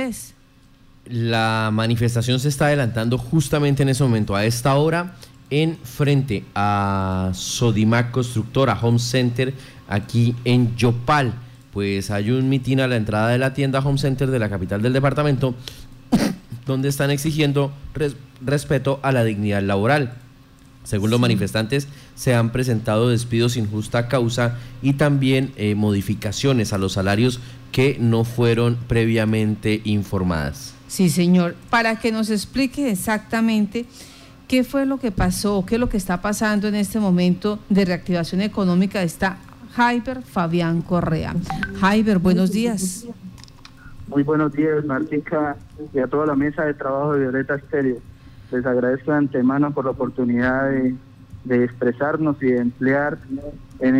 dónde es? La manifestación se está adelantando justamente en ese momento, a esta hora, en frente a Sodimac Constructora Home Center, aquí en Yopal. Pues hay un mitin a la entrada de la tienda Home Center de la capital del departamento, donde están exigiendo respeto a la dignidad laboral. Según los manifestantes, se han presentado despidos sin justa causa y también modificaciones a los salarios que no fueron previamente informadas. Sí, señor. Para que nos explique exactamente qué fue lo que pasó, qué es lo que está pasando en este momento de reactivación económica, está Jaiber Fabián Correa. Jaiber, buenos días. Muy buenos días, Martica, y a toda la mesa de trabajo de Violeta Estéreo. Les agradezco de antemano por la oportunidad de expresarnos y de emplear en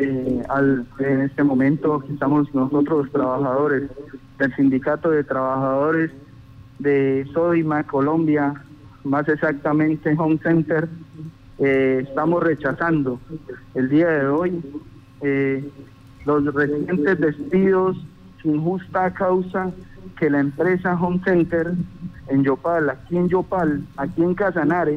este momento que estamos nosotros los trabajadores del Sindicato de Trabajadores de Sodimac Colombia, más exactamente Home Center. Estamos rechazando el día de hoy los recientes despidos sin justa causa que la empresa Home Center en Yopal, aquí en Casanare,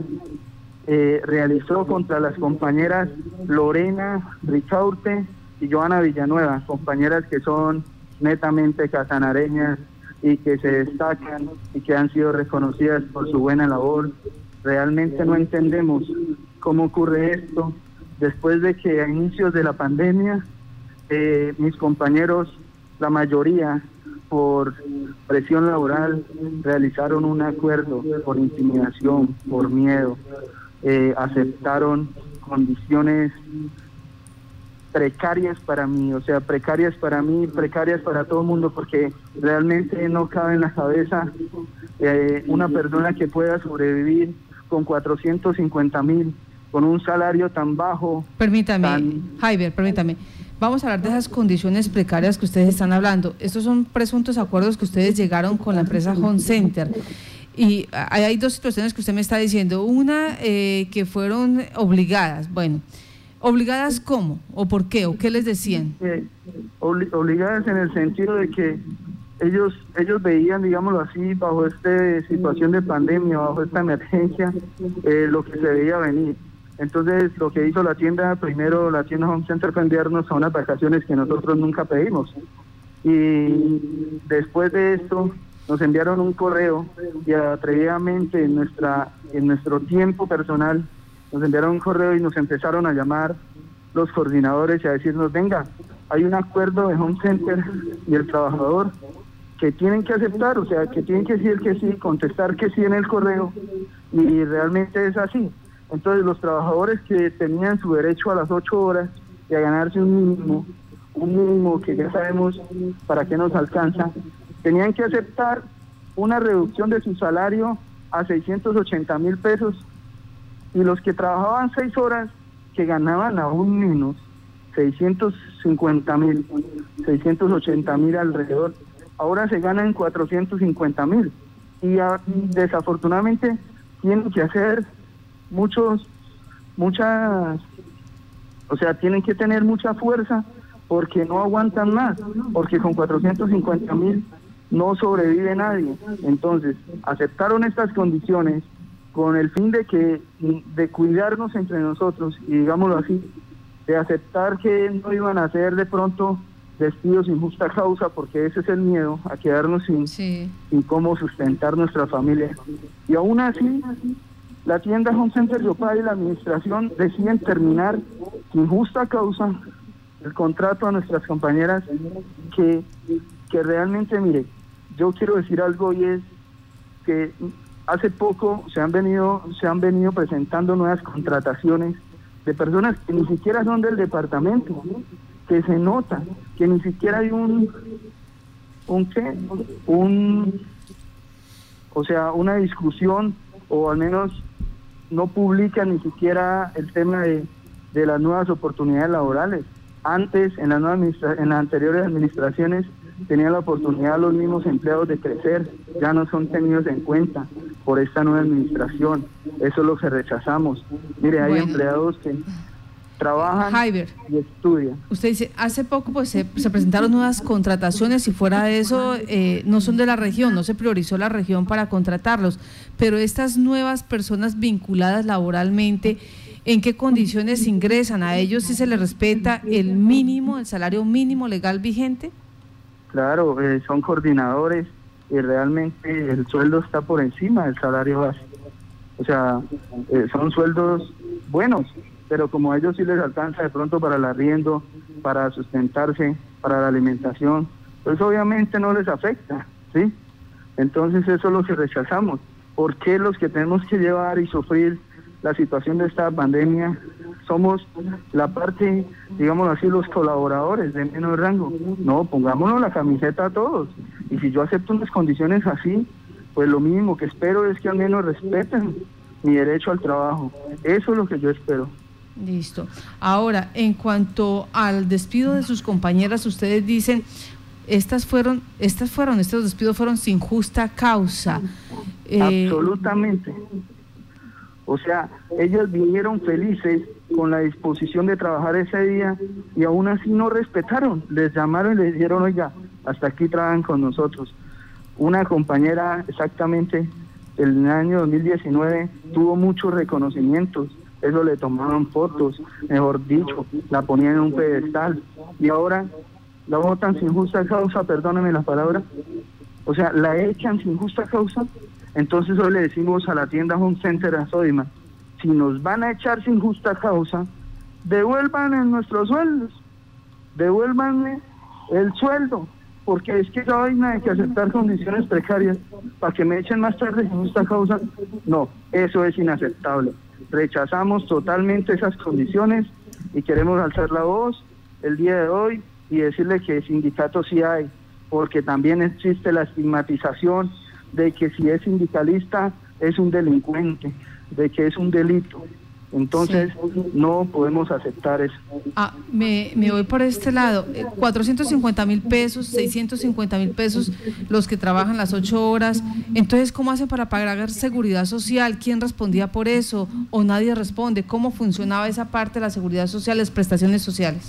realizó contra las compañeras Lorena Ricaurte y Joana Villanueva, compañeras que son netamente casanareñas y que se destacan y que han sido reconocidas por su buena labor. Realmente no entendemos cómo ocurre esto, después de que a inicios de la pandemia mis compañeros, la mayoría por presión laboral, realizaron un acuerdo por intimidación, por miedo, aceptaron condiciones precarias para mí, precarias para mí, precarias para todo el mundo, porque realmente no cabe en la cabeza una persona que pueda sobrevivir con 450,000, con un salario tan bajo. Permítame, Jaiber, permítame. Vamos a hablar de esas condiciones precarias que ustedes están hablando. Estos son presuntos acuerdos que ustedes llegaron con la empresa Home Center. Y hay dos situaciones que usted me está diciendo. Una, que fueron obligadas. Bueno, ¿obligadas cómo? ¿O por qué? ¿O qué les decían? Obligadas en el sentido de que ellos veían, digámoslo así, bajo esta situación de pandemia, bajo esta emergencia, lo que se veía venir. Entonces, lo que hizo la tienda, primero la tienda Home Center fue enviarnos a unas vacaciones que nosotros nunca pedimos. Y después de esto, nos enviaron un correo y atrevidamente en nuestro tiempo personal, nos enviaron un correo y nos empezaron a llamar los coordinadores y a decirnos, venga, hay un acuerdo de Home Center y el trabajador que tienen que aceptar, que tienen que decir que sí, contestar que sí en el correo, y realmente es así. Entonces los trabajadores que tenían su derecho a las 8 horas y a ganarse un mínimo que ya sabemos para qué nos alcanza, tenían que aceptar una reducción de su salario a 680,000 pesos, y los que trabajaban 6 horas, que ganaban aún menos, 650,000, 680,000 alrededor, ahora se ganan 450,000, y desafortunadamente tienen que hacer tienen que tener mucha fuerza porque no aguantan más, porque con 450,000 no sobrevive nadie. Entonces, aceptaron estas condiciones con el fin de cuidarnos entre nosotros, y digámoslo así, de aceptar que no iban a hacer de pronto despidos sin justa causa, porque ese es el miedo, a quedarnos sin cómo sustentar nuestra familia. Y aún así, la tienda Home Center Yopal y la administración deciden terminar sin justa causa el contrato a nuestras compañeras, que realmente, mire, yo quiero decir algo, y es que hace poco se han venido presentando nuevas contrataciones de personas que ni siquiera son del departamento, que se nota que ni siquiera hay una discusión, o al menos no publican ni siquiera el tema de las nuevas oportunidades laborales. Antes, en las anteriores administraciones, tenían la oportunidad los mismos empleados de crecer, ya no son tenidos en cuenta por esta nueva administración. Eso es lo que rechazamos. Mire, hay empleados trabajan Jaiber, y estudian. usted dice, hace poco pues se presentaron nuevas contrataciones y fuera de eso no son de la región, no se priorizó la región para contratarlos, pero estas nuevas personas vinculadas laboralmente, ¿en qué condiciones ingresan? ¿A ellos sí se les respeta el mínimo, el salario mínimo legal vigente? Claro, son coordinadores y realmente el sueldo está por encima del salario básico. O sea, son sueldos buenos, pero como a ellos sí les alcanza de pronto para el arriendo, para sustentarse, para la alimentación, pues obviamente no les afecta, ¿sí? Entonces eso es lo que rechazamos. ¿Por qué los que tenemos que llevar y sufrir la situación de esta pandemia somos la parte, digámoslo así, los colaboradores de menos rango? No, pongámonos la camiseta a todos. Y si yo acepto unas condiciones así, pues lo mínimo que espero es que al menos respeten mi derecho al trabajo. Eso es lo que yo espero. Listo. Ahora, en cuanto al despido de sus compañeras, ustedes dicen, estos despidos fueron sin justa causa. Absolutamente. O sea, ellas vinieron felices con la disposición de trabajar ese día y aún así no respetaron. Les llamaron y les dijeron, oiga, hasta aquí trabajan con nosotros. Una compañera exactamente el año 2019 tuvo muchos reconocimientos, eso le tomaron fotos, mejor dicho, la ponían en un pedestal y ahora la botan sin justa causa, perdóneme la palabra, o sea, la echan sin justa causa. Entonces hoy le decimos a la tienda Home Center a Sodimac, si nos van a echar sin justa causa, devuelvan nuestros sueldos, devuélvanme el sueldo, porque es que esa vaina de que aceptar condiciones precarias para que me echen más tarde sin justa causa, no, eso es inaceptable. Rechazamos totalmente esas condiciones y queremos alzar la voz el día de hoy y decirle que sindicatos sí hay, porque también existe la estigmatización de que si es sindicalista es un delincuente, de que es un delito. Entonces, sí, no podemos aceptar eso. Me voy por este lado. 450.000 pesos, 650.000 pesos los que trabajan las 8 horas. Entonces, ¿cómo hacen para pagar seguridad social? ¿Quién respondía por eso? ¿O nadie responde? ¿Cómo funcionaba esa parte de la seguridad social, las prestaciones sociales?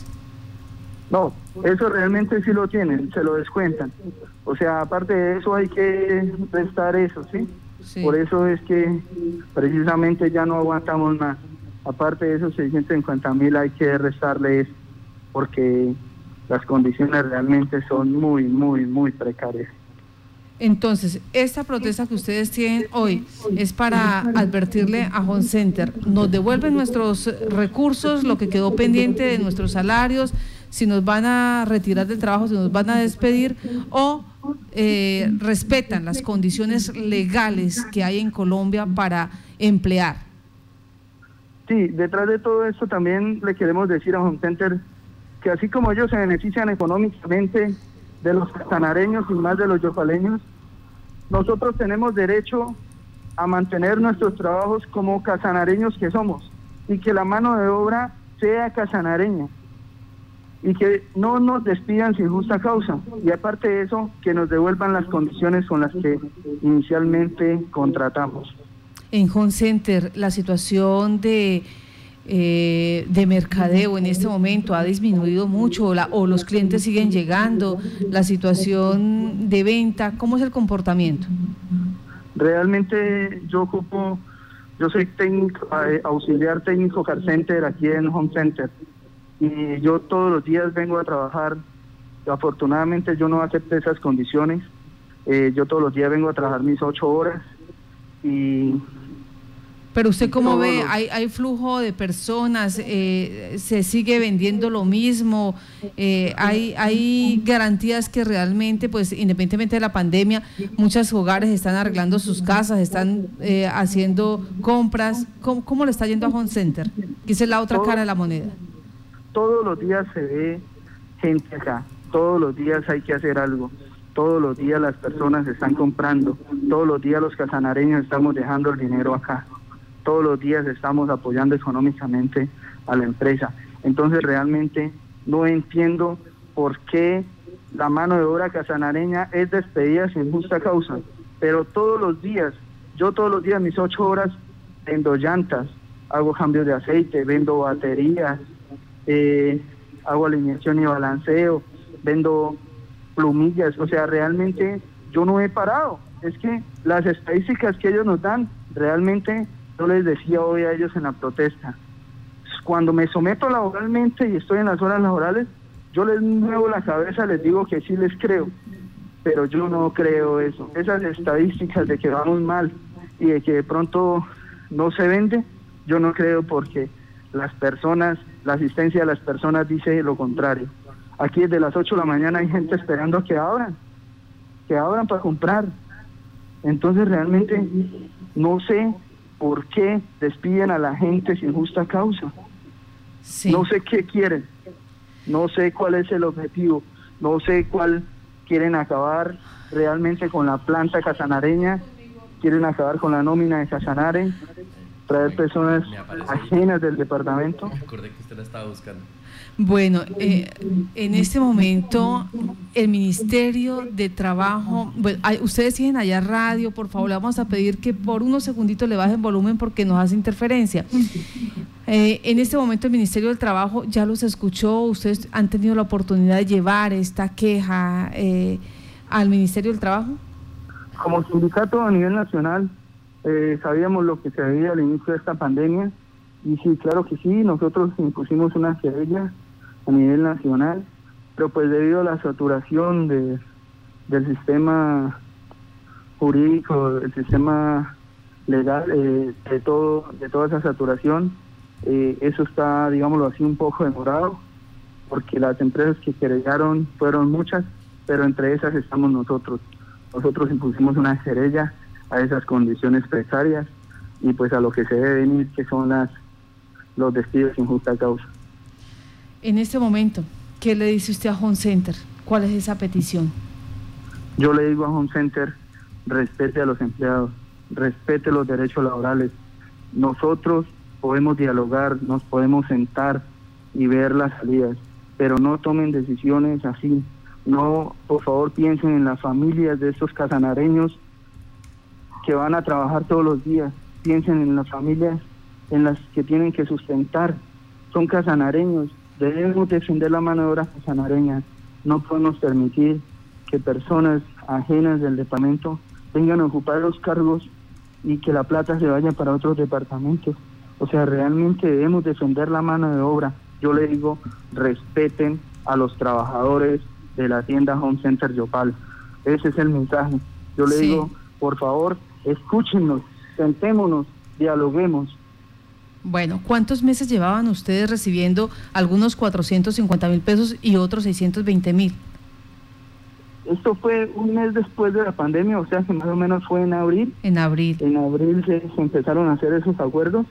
No, eso realmente sí lo tienen, se lo descuentan. O sea, aparte de eso hay que prestar eso, ¿sí? Sí. Por eso es que precisamente ya no aguantamos más. Aparte de esos 650.000 hay que restarle eso, porque las condiciones realmente son muy, muy, muy precarias. Entonces, esta protesta que ustedes tienen hoy es para advertirle a Home Center, nos devuelven nuestros recursos, lo que quedó pendiente de nuestros salarios, si nos van a retirar del trabajo, si nos van a despedir, o respetan las condiciones legales que hay en Colombia para emplear. Sí, detrás de todo esto también le queremos decir a Home Center que así como ellos se benefician económicamente de los casanareños y más de los yopaleños, nosotros tenemos derecho a mantener nuestros trabajos como casanareños que somos y que la mano de obra sea casanareña y que no nos despidan sin justa causa y aparte de eso que nos devuelvan las condiciones con las que inicialmente contratamos. En Home Center, la situación de mercadeo en este momento ha disminuido mucho o los clientes siguen llegando, la situación de venta, ¿cómo es el comportamiento? Realmente yo soy técnico, auxiliar técnico call center aquí en Home Center y yo todos los días vengo a trabajar. Afortunadamente yo no acepté esas condiciones, yo todos los días vengo a trabajar mis 8 horas y... Pero usted cómo ve, hay flujo de personas, se sigue vendiendo lo mismo, hay garantías que realmente, pues independientemente de la pandemia, muchos hogares están arreglando sus casas, están haciendo compras. ¿Cómo le está yendo a Home Center? Que es la otra cara de la moneda. Todos los días se ve gente acá, todos los días hay que hacer algo. Todos los días las personas están comprando, todos los días los casanareños estamos dejando el dinero acá. Todos los días estamos apoyando económicamente a la empresa. Entonces realmente no entiendo por qué la mano de obra casanareña es despedida sin justa causa. Pero todos los días, yo todos los días mis 8 horas vendo llantas, hago cambios de aceite, vendo baterías, hago alineación y balanceo, vendo plumillas, o sea, realmente yo no he parado. Es que las estadísticas que ellos nos dan, realmente yo les decía hoy a ellos en la protesta, cuando me someto laboralmente y estoy en las horas laborales, yo les muevo la cabeza, les digo que sí les creo, pero yo no creo eso. Esas estadísticas de que vamos mal y de que de pronto no se vende, yo no creo, porque las personas, la asistencia de las personas dice lo contrario. Aquí desde las 8 de la mañana hay gente esperando que abran para comprar. Entonces realmente no sé por qué despiden a la gente sin justa causa. Sí. No sé qué quieren, no sé cuál es el objetivo, no sé cuál quieren acabar realmente con la planta casanareña, quieren acabar con la nómina de Casanare, traer personas ajenas del departamento. Me acordé que usted la estaba buscando. Bueno, en este momento el Ministerio de Trabajo, bueno, ustedes siguen allá radio, por favor, le vamos a pedir que por unos segunditos le bajen volumen porque nos hace interferencia. En este momento el Ministerio del Trabajo ya los escuchó, ustedes han tenido la oportunidad de llevar esta queja al Ministerio del Trabajo. Como sindicato a nivel nacional, sabíamos lo que se veía al inicio de esta pandemia, y sí, claro que sí, nosotros impusimos una querella a nivel nacional, pero pues debido a la saturación del sistema jurídico, del sistema legal, de toda esa saturación, eso está, digámoslo así, un poco demorado, porque las empresas que querellaron fueron muchas, pero entre esas estamos nosotros. Nosotros impusimos una querella a esas condiciones precarias y pues a lo que se debe venir, que son los despidos sin justa causa. En este momento, ¿qué le dice usted a Home Center? ¿Cuál es esa petición? Yo le digo a Home Center, respete a los empleados, respete los derechos laborales. Nosotros podemos dialogar, nos podemos sentar y ver las salidas, pero no tomen decisiones así. No, por favor, piensen en las familias de estos casanareños que van a trabajar todos los días. Piensen en las familias en las que tienen que sustentar. Son casanareños, debemos defender la mano de obra casanareña. No podemos permitir que personas ajenas del departamento vengan a ocupar los cargos y que la plata se vaya para otros departamentos. O sea, realmente debemos defender la mano de obra. Yo le digo, respeten a los trabajadores de la tienda Home Center Yopal. Ese es el mensaje. Yo le digo, por favor, escúchenos, sentémonos, dialoguemos. Bueno, ¿cuántos meses llevaban ustedes recibiendo algunos 450.000 pesos y otros 620.000? Esto fue un mes después de la pandemia, o sea que más o menos fue en abril. En abril. En abril se empezaron a hacer esos acuerdos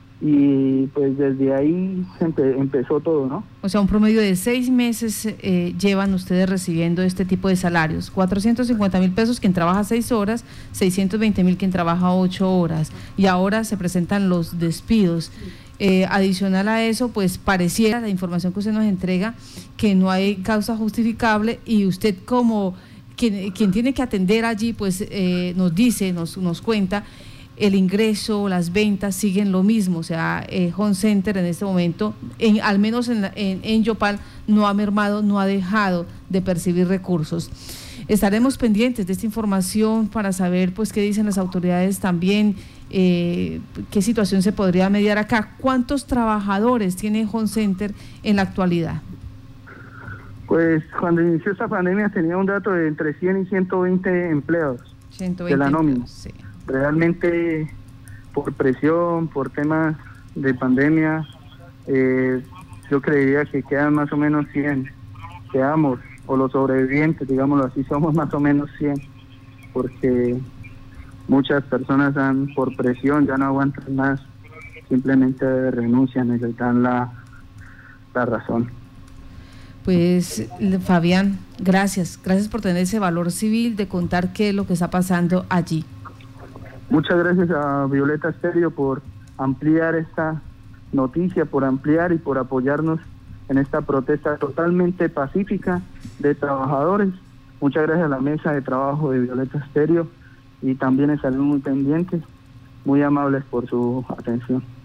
y pues desde ahí empezó todo, ¿no? O sea, un promedio de 6 meses llevan ustedes recibiendo este tipo de salarios. 450.000 pesos quien trabaja 6 horas, 620.000 quien trabaja 8 horas. Y ahora se presentan los despidos. Adicional a eso, pues pareciera la información que usted nos entrega que no hay causa justificable y usted como quien tiene que atender allí, pues nos dice, nos cuenta, el ingreso, las ventas siguen lo mismo, o sea, Home Center en este momento, al menos en Yopal, no ha mermado, no ha dejado de percibir recursos. Estaremos pendientes de esta información para saber pues qué dicen las autoridades también, qué situación se podría mediar acá. ¿Cuántos trabajadores tiene Home Center en la actualidad? Pues cuando inició esta pandemia tenía un dato de entre 100 y 120 empleados 120 de la nómina. Sí. Realmente por presión, por temas de pandemia, yo creería que quedan más o menos 100, quedamos, o los sobrevivientes, digámoslo así, somos más o menos 100, porque muchas personas por presión ya no aguantan más, simplemente renuncian y les dan la razón. Pues Fabián, gracias por tener ese valor civil de contar qué es lo que está pasando allí. Muchas gracias a Violeta Estéreo por ampliar esta noticia, por ampliar y por apoyarnos en esta protesta totalmente pacífica de trabajadores. Muchas gracias a la mesa de trabajo de Violeta Estéreo y también estaremos muy pendientes, muy amables por su atención.